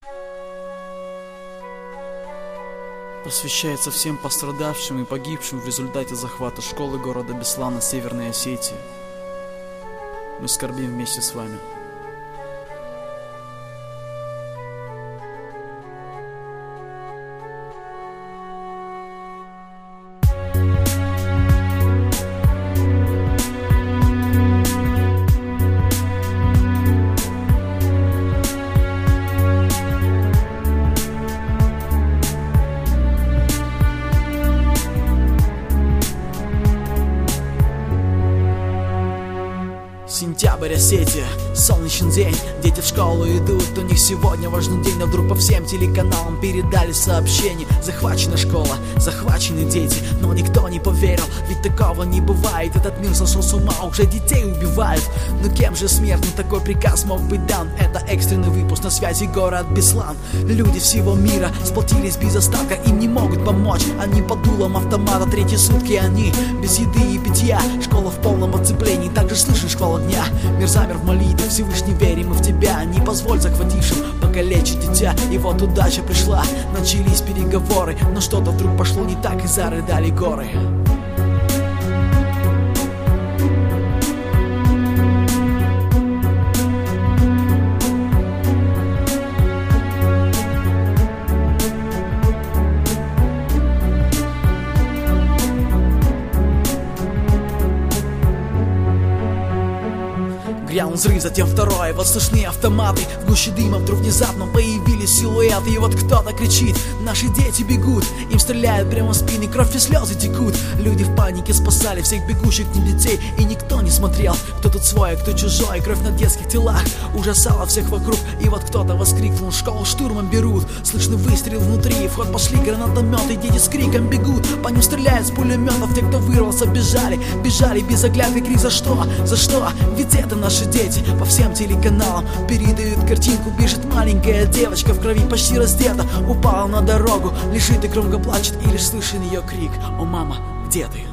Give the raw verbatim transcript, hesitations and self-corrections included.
Посвящается всем пострадавшим и погибшим в результате захвата школы города Беслана Северной Осетии. Мы скорбим вместе с вами. Сентябрь, Осетия, солнечный день. Дети в школу идут, у них сегодня важный день. Но вдруг по всем телеканалам передали сообщение: захвачена школа, захвачены дети. Но никто не поверил, ведь такого не бывает. Этот мир сошел с ума, уже детей убивают. Но кем же смертным такой приказ мог быть дан? Это экстренный выпуск, на связи город Беслан. Люди всего мира сплотились без остатка, им не могут помочь. Они под дулом автомата, третьи сутки они без еды и питья. Школа в полном оцеплении, также слышен шквал огня. Мир замер в молитве, Всевышний, верим мы в тебя. Не позволь захватившим покалечить дитя. И вот удача пришла, начались переговоры. Но что-то вдруг пошло не так, и зарыдали горы. Грянул взрыв, затем второй, вот слышны автоматы. В гуще дыма вдруг внезапно появились силуэты. И вот кто-то кричит: наши дети бегут. Им стреляют прямо в спины, кровь и слезы текут. Люди в панике спасали всех бегущих к ним детей. И никто не смотрел, кто тут свой, а кто чужой. Кровь на детских телах ужасала всех вокруг. И вот кто-то воскликнул: школу штурмом берут. Слышны выстрел внутри, в ход пошли гранатометы. Дети с криком бегут, по ним стреляют с пулеметов. Те, кто вырвался, бежали, бежали без оглядки. Крик: за что, за что? Ведь это наши дети. По всем телеканалам передают картинку. Бежит маленькая девочка в крови, почти раздета. Упала на дорогу, лежит и громко плачет. И лишь слышен ее крик: о, мама, где ты?